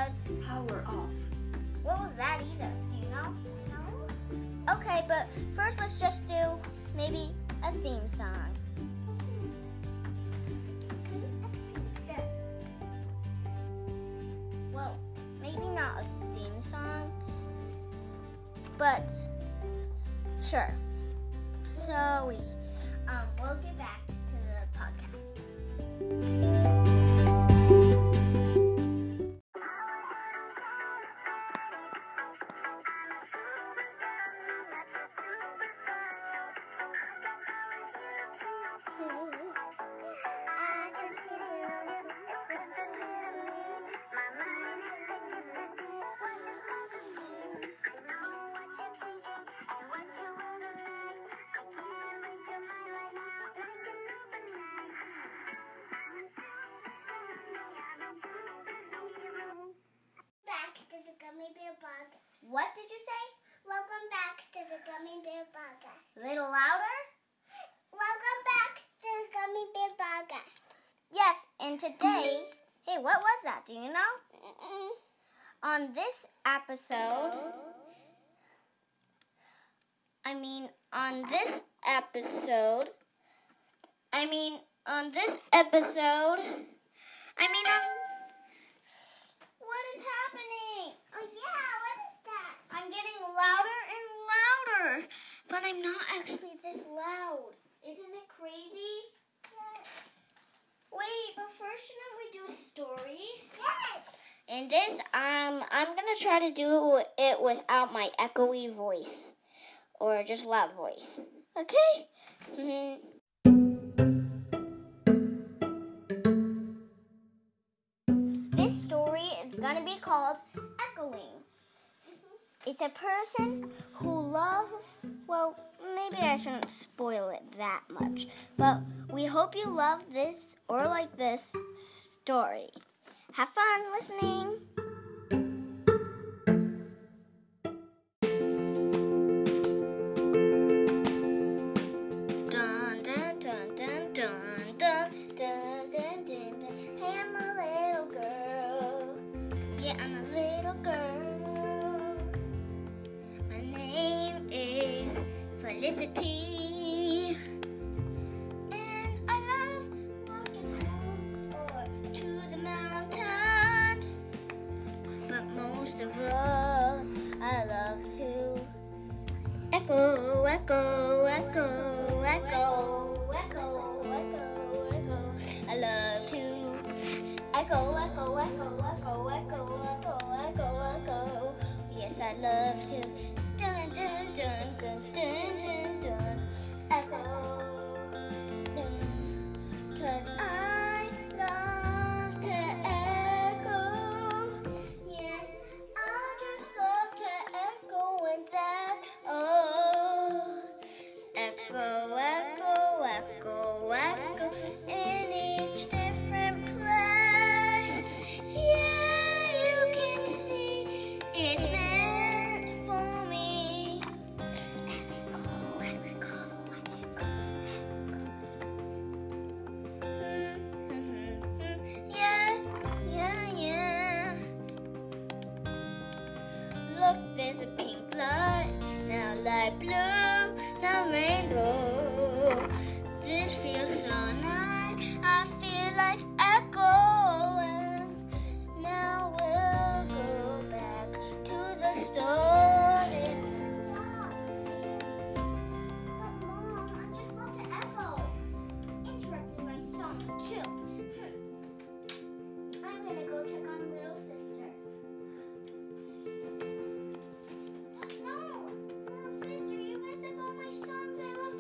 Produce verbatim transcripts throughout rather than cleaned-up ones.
was Power Off. what was that either? Do you know? No. Okay, but first let's just do maybe a theme song. Well, maybe not a theme song, but sure. So we um we'll get back to the podcast. Gummy Bear Podcast. What did you say? Welcome back to the Gummy Bear Podcast. A little louder? Welcome back to the Gummy Bear Podcast. Yes, and today, hey, what was that? Do you know? Mm-mm. On this episode, I mean, on this episode, I mean, on this episode, I mean, on, what is happening? Oh yeah, what is that? I'm getting louder and louder, but I'm not actually this loud. Isn't it crazy? Yes. Wait, but first, shouldn't we do a story? Yes. And this, um, I'm gonna try to do it without my echoey voice, or just loud voice. Okay? Mm-hmm. This story is gonna be called Echoing. It's a person who loves, well, maybe I shouldn't spoil it that much, but we hope you love this or like this story. Have fun listening. Dun dun dun dun dun dun dun dun dun dun. Hey, I'm a little girl. Yeah, I'm a little girl. My name is Felicity. And I love walking home or to the mountains. But most of all, I love to echo, echo, echo, echo, echo, echo, echo. I love to echo, echo, echo, echo, echo, echo, echo, echo. Yes, I love to dun dun dun dun dun dun dun echo. Dun. 'Cause I love to echo. Yes, I just love to echo and that. Oh, echo, echo, echo, echo in each different place. Yeah, you can see it's meant for me. Echo, echo, echo, echo. Yeah, yeah, yeah. Look, there's a pink light, now light blue, now rainbow. This feels so nice, I feel like echoing. Now we'll go back to the story. But Mom, I just love to echo. Interrupted my song too. I'm gonna go check on little sister. No, little sister, you messed up all my songs I love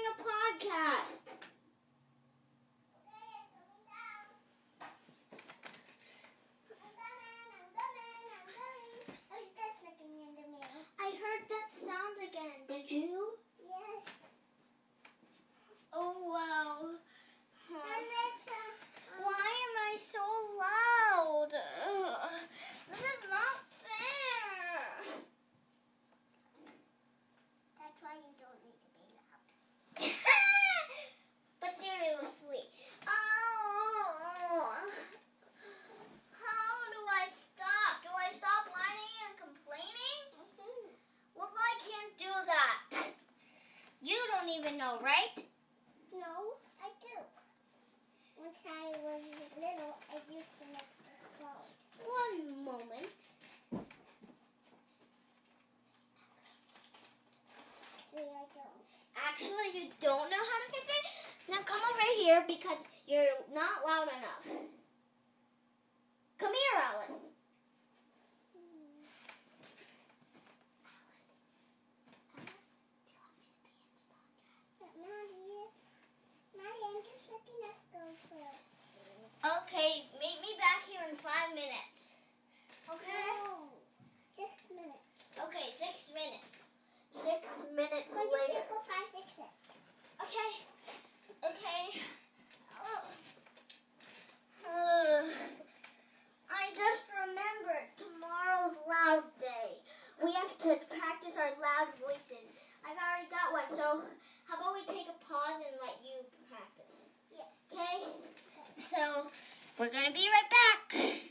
a podcast. I heard that sound again. Did you? Yes. Oh, wow. Huh. And it's, uh, Why am I so loud? Ugh. This is not fair. That's why you don't need to be loud. But seriously, oh, how do I stop? Do I stop whining and complaining? Mm-hmm. Well, I can't do that. You don't even know, right? No, I do. Once I was little, I used to make the slow. One moment. See, I don't. Actually, you don't know how to fix it? Now come over here because you're not loud enough. Come here, Alice. Hmm. But Maddie, Maddie, I'm just letting us go first. Okay, meet me back here in five minutes. Okay? No. Six minutes. Okay, six minutes. Six minutes When you later. people five, six, six. Okay. Okay. Ugh. Ugh. I just remembered tomorrow's loud day. We have to practice our loud voices. I've already got one, so how about we take a pause and let you practice? Yes. Okay? So, we're going to be right back.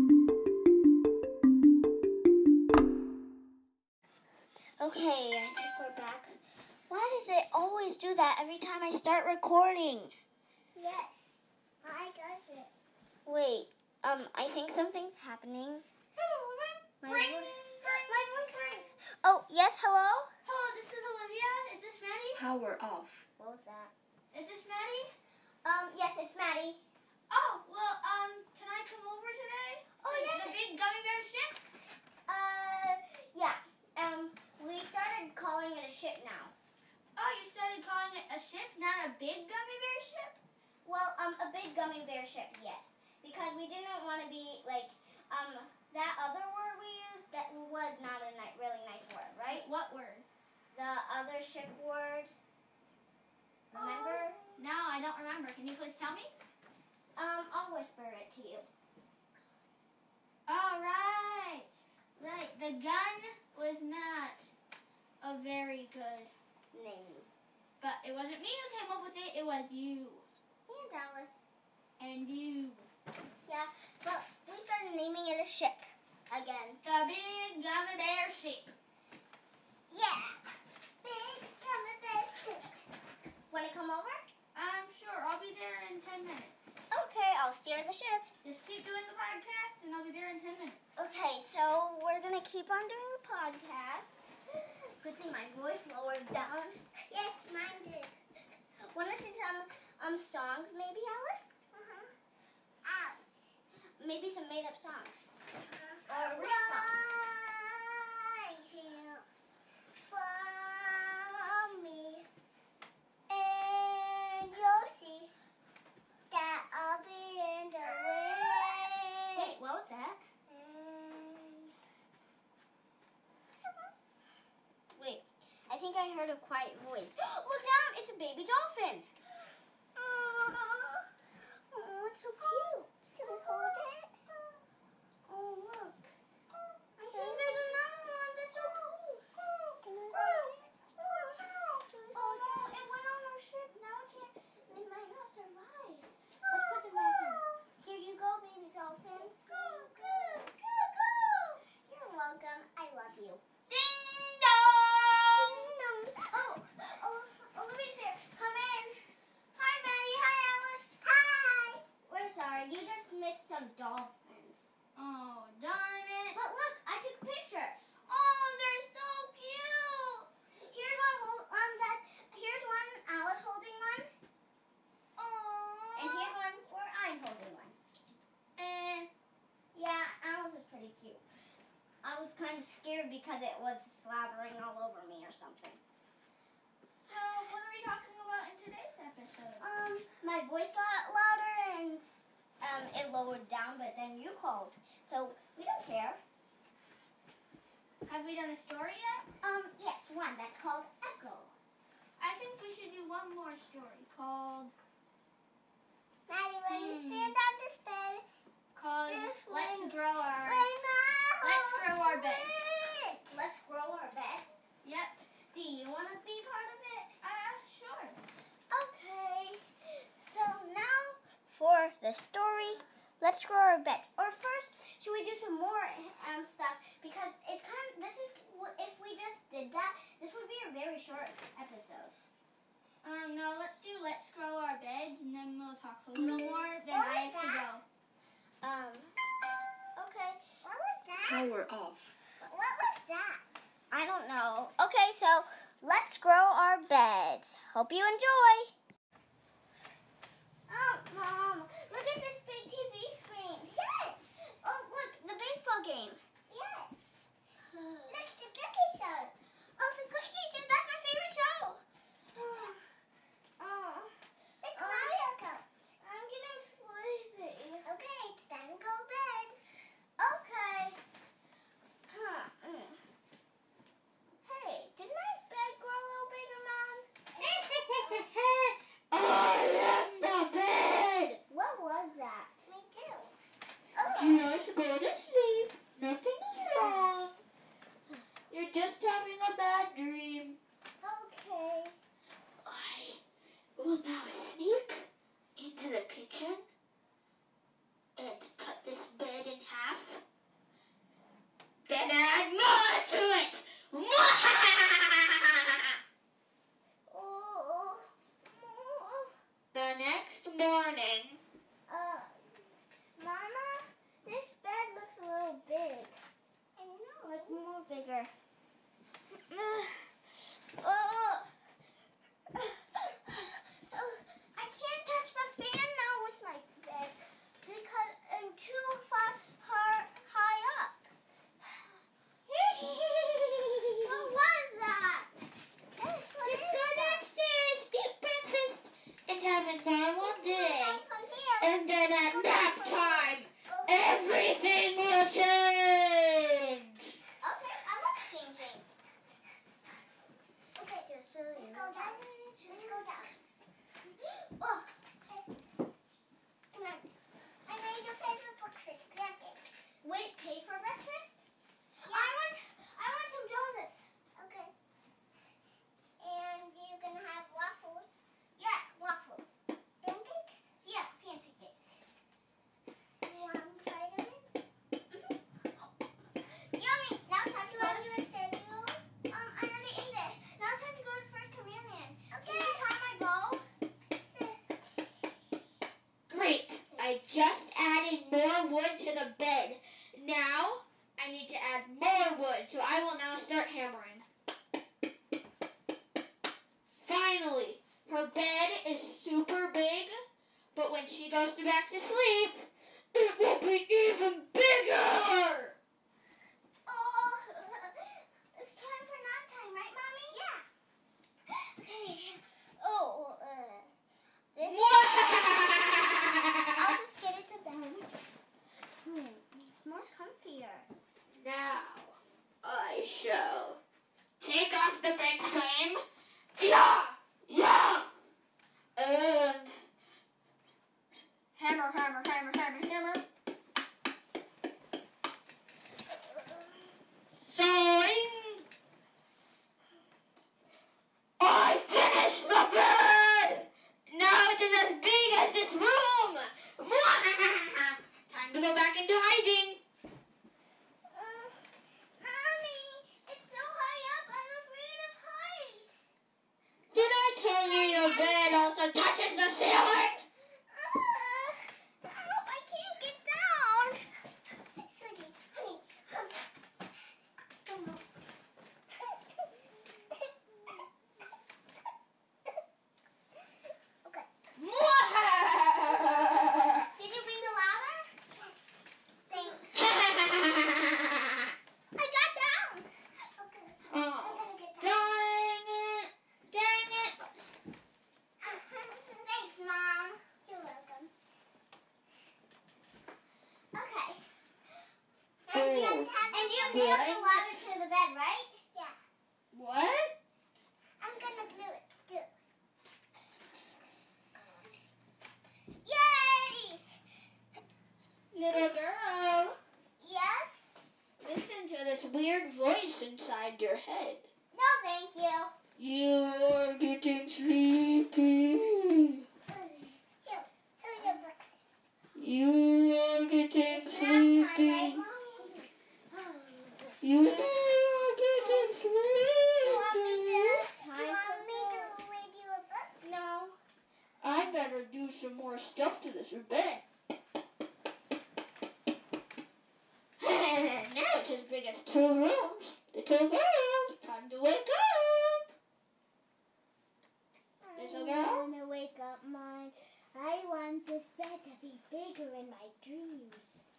Okay, I think we're back. Why does it always do that every time I start recording? Yes. I does it. Wait, um, I think something's happening. My Ring, vo- ring, my voice rings. Oh, yes, hello? Hello, this is Olivia. Is this Maddie? Power off. What was that? Is this Maddie? Um, yes, it's Maddie. Oh, well, um, can I come over today? Oh, to yes. The big gummy bear ship? Uh, yeah. Um, we started calling it a ship now. Oh, you started calling it a ship, not a big gummy bear ship? Well, um, a big gummy bear ship, yes. Because we didn't want to be, like, um, that other word we used, that was not a ni- really nice word, right? What word? The other ship word. Remember? No, I don't remember. Can you please tell me? Um, I'll whisper it to you. All right. Right. The gun was not a very good, Name. but it wasn't me who came up with it. It was you. And Alice. And you. Yeah, but we started naming it a ship. Again. The big gummy bear ship. Yeah. Big gummy bear ship. Want to come over? I'm sure. I'll be there in ten minutes. Okay, I'll steer the ship. Just keep doing the podcast, and I'll be there in ten minutes. Okay, so we're going to keep on doing the podcast. Good thing my voice lowered down. Yes, mine did. Want to sing some um songs, maybe, Alice? Uh-huh. Out. Maybe some made-up songs. Uh-huh. Or a real song. Right here. Follow me, and you'll see that I'll be in the way. Wait, what was that? And Wait, I think I heard a quiet voice. Look down, it's a baby dolphin. Oh, it's so cute. Can we hold it? Oh, look. I think there's another one that's so cool. Can we hold it? Oh no, it went on our ship. Now it can't, it might not survive. Let's put them back in. Here you go, baby dolphins. You're welcome. I love you. Ding dong! Oh, oh, Olivia's here. Come in. Hi, Maddie. Hi, Alice. Hi. We're sorry. You just missed some dolphins. Oh, darn it. But look, I took a picture. Oh, they're so cute. Here's one. Hold, um, that's, here's one. Alice holding one, Oh. and here's one where I'm holding one. Eh. Yeah, Alice is pretty cute. I was kind of scared because it was slathering all over me or something. So, what are we talking about we done a story yet? Um, yes, one. That's called Echo. I think we should do one more story called... Maddie, when you Hmm. stand on this bed, Called This Let's one. Grow Our... when I Let's grow our hold beds. it. Let's grow our beds. Yep. Do you want to be part of it? Uh, sure. Okay. So now for the story, let's grow our beds. Or first, should we do some more um stuff? Because it's kind of, this is, if we just did that, this would be a very short episode. Um, no, let's do Let's Grow Our Beds, and then we'll talk a little more, then What I was have to go. Um, okay. What was that? Power off. What was that? I don't know. Okay, so let's grow our beds. Hope you enjoy. Oh, Mom, look at this big T V screen. Yes. Oh, look, the baseball game. Yes. Look, the Cookie Show. Oh, the Cookie Show. That's my favorite show. Oh. Oh. It's Oh. Mario Kart. I'm getting sleepy. Okay, it's time to go to bed. Okay. Huh. Mm. Hey, did my bed grow a little bigger, Mom? I am the bed. What was that? Me too. Just go to sleep. Nothing's wrong. You're just having a bad dream. Okay. I will now sneak into the kitchen and cut this bed in half. Then add more to it. Oh. Oh. The next morning, Uh, Mama, this bed looks a little big. I know, like more bigger. Oh. I can't touch the fan now with my bed because I'm too far high up. What was that? Yes, what just is go that? downstairs, eat breakfast, and have a normal day. From here. And then at Go nap down from time, here. everything will change. Okay, I love changing. Okay, just so you know. Let's go down. Let's go down. Oh, okay. I made your favorite breakfast, pancakes. Wait, pay for breakfast? Yeah. I want, I want some donuts. Okay. And you're gonna have waffles? Yeah, waffles. Pancakes? Yeah, pancakes. You want vitamins? Yummy! Now it's time to go to your cereal. Um, I already ate it. Now it's time to go to First Communion. Okay. Can you tie my bow? Great. I just added more wood to the bed. Now, I need to add more wood, so I will now start hammering. Finally, her bed is super big, but when she goes to back to sleep, it will be even bigger! Oh, it's time for nap time, right, Mommy? Yeah. Okay. Oh, uh, this I'll just get it to bed. Hmm, it's more comfier. Now, I shall take off the bed frame. Yeah! Yeah! And Hammer, hammer, hammer, hammer, hammer. sign. I finished the bed! Now it is as big as this room! Time to go back into hiding. Uh, Mommy, it's so high up, I'm afraid of heights. Did I tell you your bed also touches the ceiling? Uh, help, I can't get down. Sweetie, honey, come. Come on. Okay. Did you bring the ladder? Yes. Thanks. I got down. Okay. Oh, I'm gonna get down. dang it! Dang it! Thanks, Mom. You're welcome. Okay. And you, and you nailed the ladder to the bed, right? weird voice inside your head. No, thank you. You're getting sleepy. Here, here's your breakfast. You are getting It's nap time, right, sleepy. Mommy? You are getting You want me sleepy. to, you want me to read you a book? No. I better do some more stuff to this bed. Now it's as big as two rooms. Little girls, time to wake up. Little girl? I want to wake up, Mom. I want this bed to be bigger in my dreams.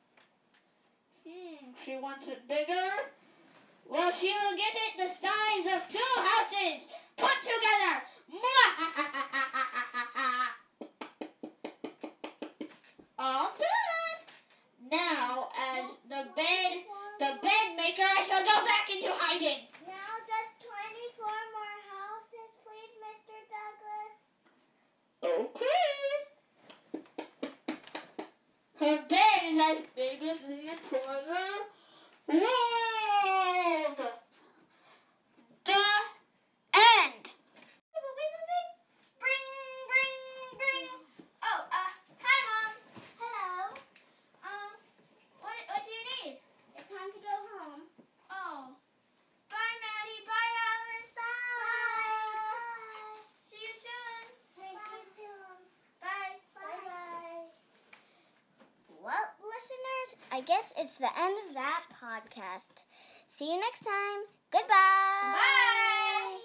Hmm, she wants it bigger? Well, she will get it the size of two houses put together. All done. Now, as the bed, the bed maker, I shall go back into hiding. Now just twenty-four more houses, please, Mister Douglas. Okay. Her bed is as big as the entire world. The end. Bring, bring, bring. Oh, uh, hi, Mom. Hello. Um, what, what do you need? It's time to go home. Oh. Bye, Maddie. Bye, Alice. Bye. See you soon. Bye. See you soon. Bye. Bye-bye. Well, listeners, I guess it's the end of that podcast. See you next time. Goodbye. Bye.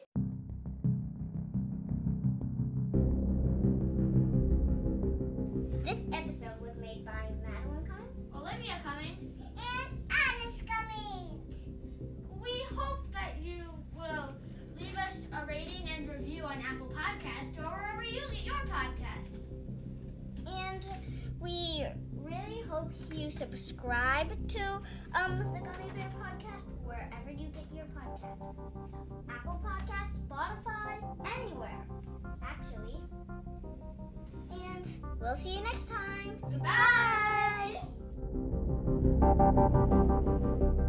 This episode was made by Madeline Cummins. Olivia Cummings. And Alice Cummings. We hope that you will leave us a rating and review on Apple Podcasts or wherever you get your podcasts. And we really hope you subscribe to um the Gummy Bear Podcast wherever you get your podcast. Apple Podcasts, Spotify, anywhere, actually. And we'll see you next time. Goodbye. Bye.